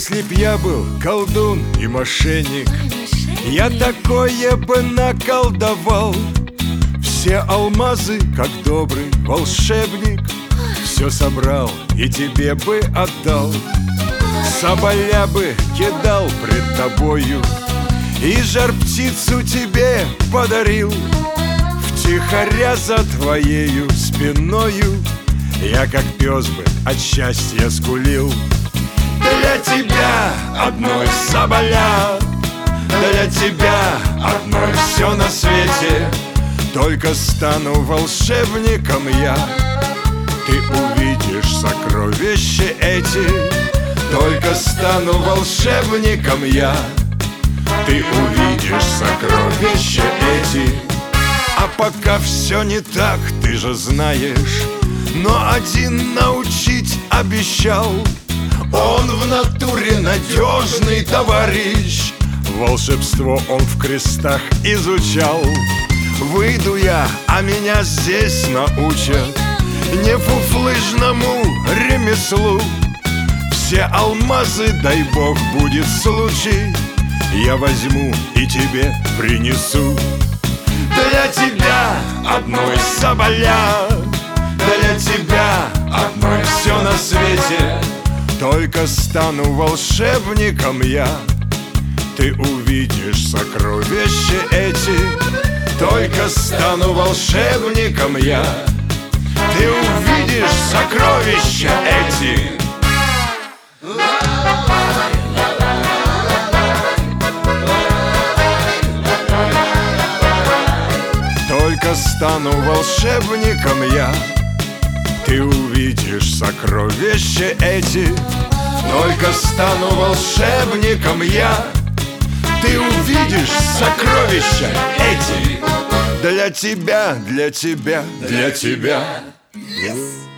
Если б я был колдун и мошенник, я такое бы наколдовал. Все алмазы, как добрый волшебник, все собрал и тебе бы отдал. Соболя бы кидал пред тобою и жар-птицу тебе подарил. Втихаря за твоею спиною я, как пес бы, от счастья скулил. Для тебя одной соболя, для тебя одной все на свете. Только стану волшебником я, ты увидишь сокровища эти. Только стану волшебником я, ты увидишь сокровища эти. А пока все не так, ты же знаешь, но один научить обещал. Он в натуре надежный товарищ, волшебство он в крестах изучал. Выйду я, а меня здесь научат не фуфлыжному ремеслу. Все алмазы, дай бог, будет случай, я возьму и тебе принесу. Для тебя одной соболя, для тебя одной все на свете. Только стану волшебником я, ты увидишь сокровища эти. Только стану волшебником я, ты увидишь сокровища эти. Только стану волшебником я, ты увидишь сокровища эти. Только стану волшебником я, ты увидишь сокровища эти. Для тебя, для тебя, для тебя. Yes.